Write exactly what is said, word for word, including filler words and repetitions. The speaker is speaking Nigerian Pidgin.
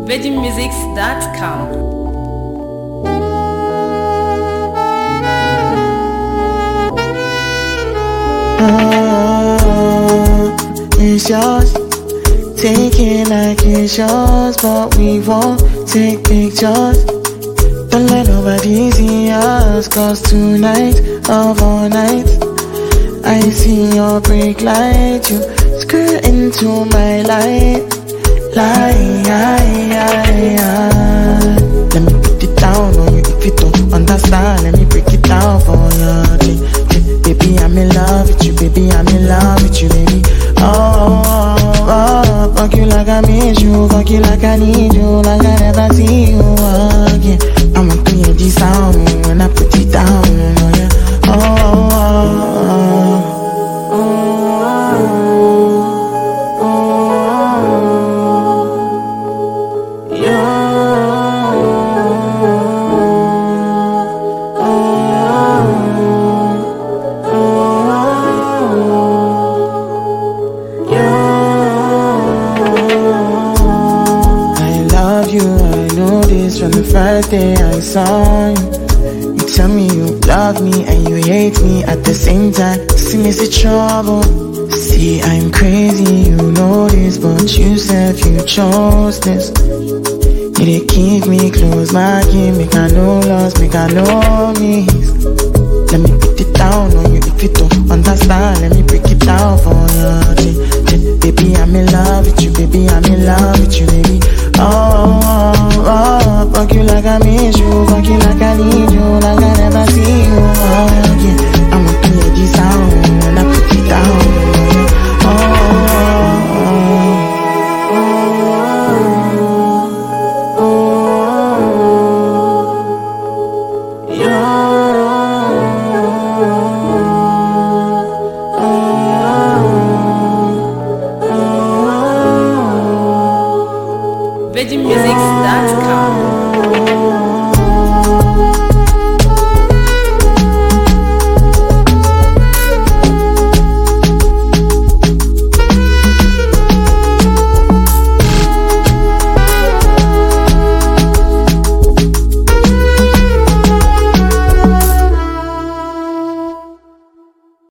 virgin musics dot com. Oh, it's yours. Take it like it's yours, but we won't take pictures. Don't let nobody see us, cause tonight of all nights I see your brake light, you skirt into my light. Light, let me put it down on you if you don't understand. Let me break it down for you. Baby, I'm in love with you, baby, I'm in love with you, baby. Oh, oh, oh, fuck you like I miss you, fuck you like I need you, like I never see you again. I'ma hear this sound when I put it down, oh yeah. Oh, oh, oh. From the first day I saw you, you tell me you love me and you hate me at the same time. See me see trouble, see I'm crazy, you know this, but you said you chose this. You did keep me close, my game, make I no loss, make I no miss. Let me put it down on you if you don't understand. Let me break it down for you. Baby, I'm in love with you, baby, I'm in love with you, baby. Oh, oh, oh, fuck you like I miss you, fuck you like I need you, like I never see you again. I'ma hear this sound when I put it down. Oh, oh, oh, oh, yeah. virgin musics dot com.